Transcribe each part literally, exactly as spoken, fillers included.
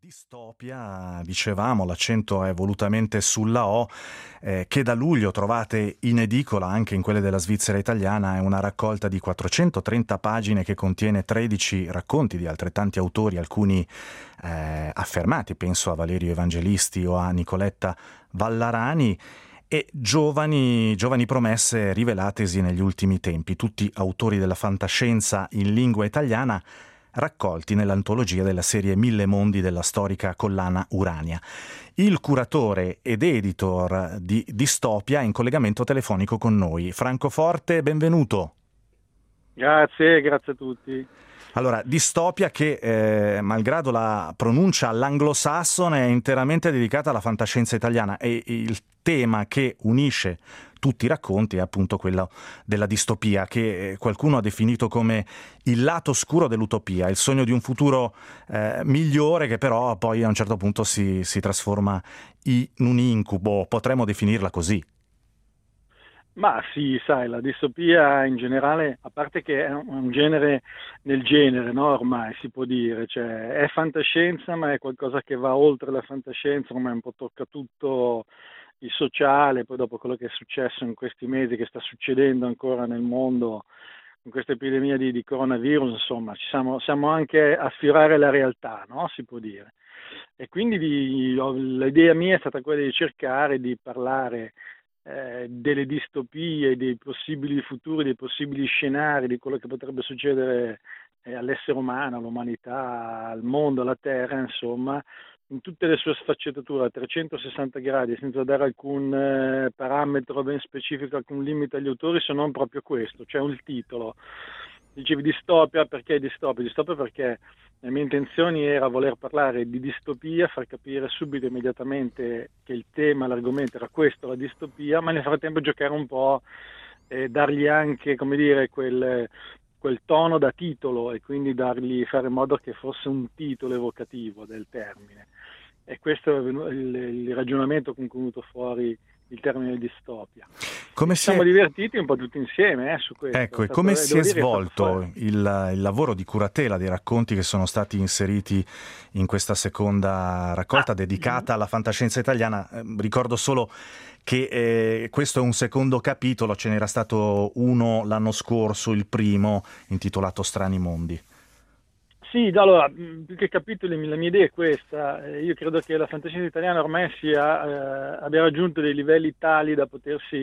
Distopia, dicevamo, l'accento è volutamente sulla O, eh, che da luglio trovate in edicola anche in quelle della Svizzera italiana. È una raccolta di quattrocentotrenta pagine che contiene tredici racconti di altrettanti autori, alcuni eh, affermati, penso a Valerio Evangelisti o a Nicoletta Vallarani, e giovani, giovani promesse rivelatesi negli ultimi tempi, tutti autori della fantascienza in lingua italiana, raccolti nell'antologia della serie Mille mondi della storica collana Urania. Il curatore ed editor di Distopia è in collegamento telefonico con noi. Franco Forte, benvenuto. Grazie, grazie a tutti. Allora, Distopia che, eh, malgrado la pronuncia all'anglosassone, è interamente dedicata alla fantascienza italiana, e il tema che unisce tutti i racconti è appunto quello della distopia, che qualcuno ha definito come il lato oscuro dell'utopia, il sogno di un futuro eh, migliore, che però poi a un certo punto si, si trasforma in un incubo. Potremmo definirla così. Ma sì, sai, la distopia in generale, a parte che è un genere nel genere, no? Ormai si può dire, cioè è fantascienza, ma è qualcosa che va oltre la fantascienza, ormai un po' tocca tutto il sociale. Poi dopo quello che è successo in questi mesi, che sta succedendo ancora nel mondo, con questa epidemia di, di coronavirus, insomma, ci siamo, siamo anche a sfiorare la realtà, no? Si può dire. E quindi di, l'idea mia è stata quella di cercare di parlare eh, delle distopie, dei possibili futuri, dei possibili scenari, di quello che potrebbe succedere eh, all'essere umano, all'umanità, al mondo, alla Terra, insomma, in tutte le sue sfaccettature a trecentosessanta gradi, senza dare alcun eh, parametro ben specifico, alcun limite agli autori, se non proprio questo, cioè un titolo. Dicevi distopia, perché distopia? Distopia perché le mie intenzioni era voler parlare di distopia, far capire subito, immediatamente, che il tema, l'argomento era questo, la distopia, ma nel frattempo giocare un po' e dargli anche, come dire, quel, quel tono da titolo, e quindi dargli, fare in modo che fosse un titolo evocativo del termine. E questo è il, il ragionamento con cui è venuto fuori il termine distopia. Come Ci si siamo è... divertiti un po' tutti insieme eh, su questo. Ecco, È e stato, come eh, si devo è dire che è stato svolto il, il lavoro di curatela dei racconti che sono stati inseriti in questa seconda raccolta ah, dedicata alla fantascienza italiana? Eh, ricordo solo che eh, questo è un secondo capitolo, ce n'era stato uno l'anno scorso, il primo, intitolato Strani mondi. Sì, allora, più che capitoli, la mia idea è questa. Eh, Io credo che la fantascienza italiana ormai sia, eh, abbia raggiunto dei livelli tali da potersi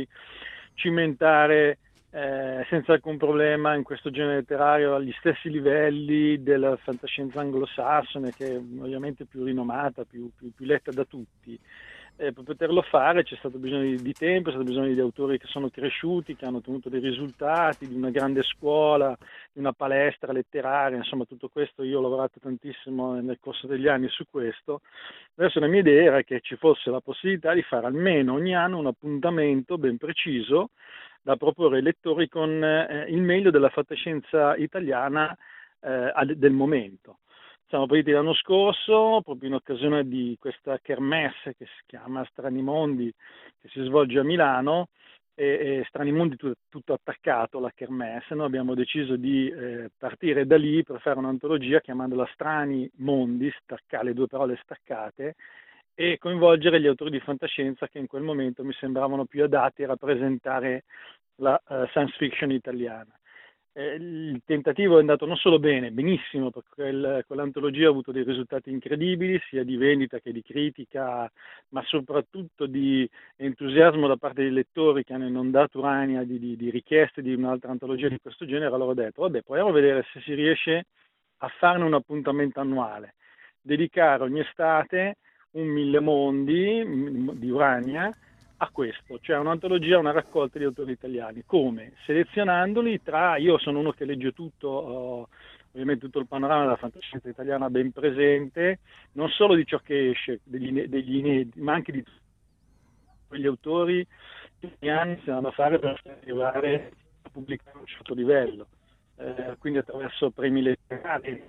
cimentare eh, senza alcun problema in questo genere letterario agli stessi livelli della fantascienza anglosassone, che è ovviamente più rinomata, più, più, più letta da tutti. Eh, per poterlo fare c'è stato bisogno di, di tempo, c'è stato bisogno di autori che sono cresciuti, che hanno ottenuto dei risultati, di una grande scuola, di una palestra letteraria, insomma tutto questo. Io ho lavorato tantissimo nel corso degli anni su questo. Adesso la mia idea era che ci fosse la possibilità di fare almeno ogni anno un appuntamento ben preciso da proporre ai lettori con eh, il meglio della fantascienza italiana eh, del momento. Siamo partiti l'anno scorso, proprio in occasione di questa kermesse che si chiama Strani Mondi, che si svolge a Milano, e, e Strani Mondi tutto, tutto attaccato alla kermesse. Noi abbiamo deciso di eh, partire da lì per fare un'antologia chiamandola Strani Mondi, stacca, le due parole staccate, e coinvolgere gli autori di fantascienza che in quel momento mi sembravano più adatti a rappresentare la uh, science fiction italiana. Eh, il tentativo è andato non solo bene, benissimo, perché quel, quell'antologia ha avuto dei risultati incredibili, sia di vendita che di critica, ma soprattutto di entusiasmo da parte dei lettori che hanno inondato Urania di, di, di richieste di un'altra antologia di questo genere. Allora ho detto, vabbè, proviamo a vedere se si riesce a farne un appuntamento annuale, dedicare ogni estate un mille mondi di Urania a questo, cioè un'antologia, una raccolta di autori italiani. Come? Selezionandoli tra, io sono uno che legge tutto, oh, ovviamente tutto il panorama della fantascienza italiana ben presente, non solo di ciò che esce, degli, degli inediti, ma anche di quegli autori che ogni anno si vanno a fare per arrivare a pubblicare a un certo livello. Eh, quindi attraverso premi letterari,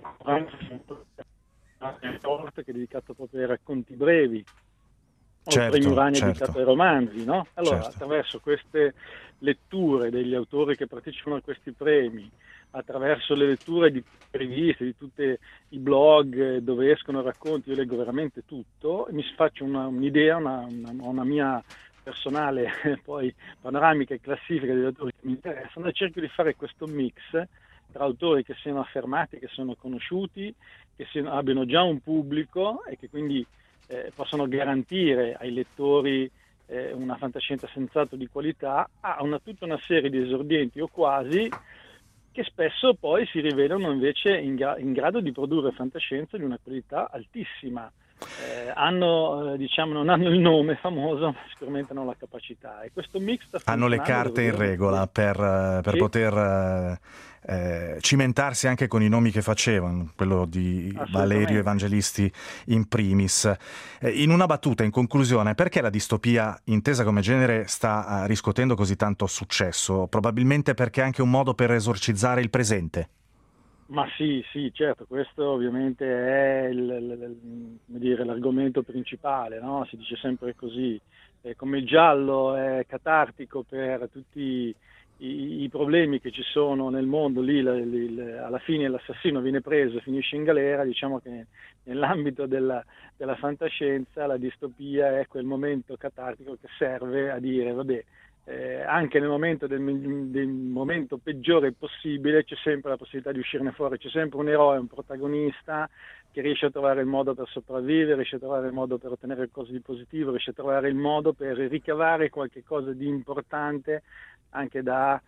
che è dedicato proprio ai racconti brevi, o il premio Certo, Urania certo, dedicato ai romanzi, no? Allora, certo. attraverso queste letture degli autori che partecipano a questi premi, attraverso le letture di riviste, di tutti i blog dove escono racconti, io leggo veramente tutto, e mi faccio una, un'idea, una, una, una mia personale poi panoramica e classifica degli autori che mi interessano, e cerco di fare questo mix tra autori che siano affermati, che sono conosciuti, che siano, abbiano già un pubblico e che quindi eh, possono garantire ai lettori eh, una fantascienza senz'altro di qualità, a una, tutta una serie di esordienti o quasi che spesso poi si rivelano invece in, gra- in grado di produrre fantascienza di una qualità altissima. Eh, hanno, eh, diciamo, non hanno il nome famoso, ma sicuramente hanno la capacità, e questo mix sta Hanno le funzionando, carte devo in dire, regola per, per sì, poter eh, eh, cimentarsi anche con i nomi che facevano, quello di Valerio Evangelisti in primis. Eh, in una battuta, in conclusione, perché la distopia intesa come genere sta eh, riscuotendo così tanto successo? Probabilmente perché è anche un modo per esorcizzare il presente. Ma sì, sì, certo, questo ovviamente è il, il, come dire, l'argomento principale, no? Si dice sempre così, eh, come il giallo è catartico per tutti i, i problemi che ci sono nel mondo, lì la, la, alla fine l'assassino viene preso e finisce in galera, diciamo che nell'ambito della, della fantascienza la distopia è quel momento catartico che serve a dire, vabbè, Eh, anche nel momento del, del momento peggiore possibile c'è sempre la possibilità di uscirne fuori, c'è sempre un eroe, un protagonista che riesce a trovare il modo per sopravvivere, riesce a trovare il modo per ottenere qualcosa di positivo, riesce a trovare il modo per ricavare qualche cosa di importante anche da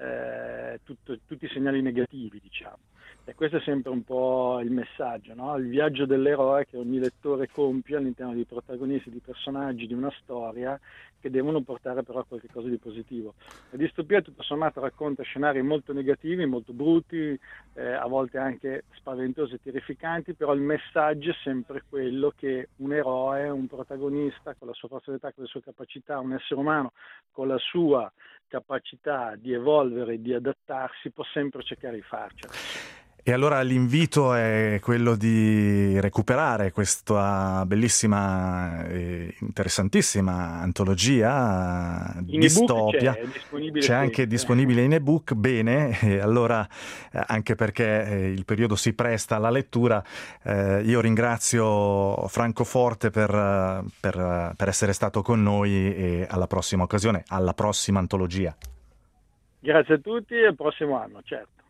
eh, tutto, tutti i segnali negativi, diciamo. E questo è sempre un po' il messaggio, no? Il viaggio dell'eroe che ogni lettore compie all'interno dei protagonisti, di personaggi, di una storia che devono portare però a qualcosa di positivo. La distopia tutto sommato racconta scenari molto negativi, molto brutti, eh, a volte anche spaventosi e terrificanti, però il messaggio è sempre quello che un eroe, un protagonista con la sua forza d'età, con le sue capacità, un essere umano con la sua capacità di evolvere, di adattarsi, può sempre cercare di farcela. E allora l'invito è quello di recuperare questa bellissima e interessantissima antologia in distopia. c'è, è disponibile c'è anche sempre. disponibile in ebook, bene, e allora eh, anche perché eh, il periodo si presta alla lettura, eh, io ringrazio Franco Forte per, per, per essere stato con noi, e alla prossima occasione, alla prossima antologia. Grazie a tutti e al prossimo anno, certo.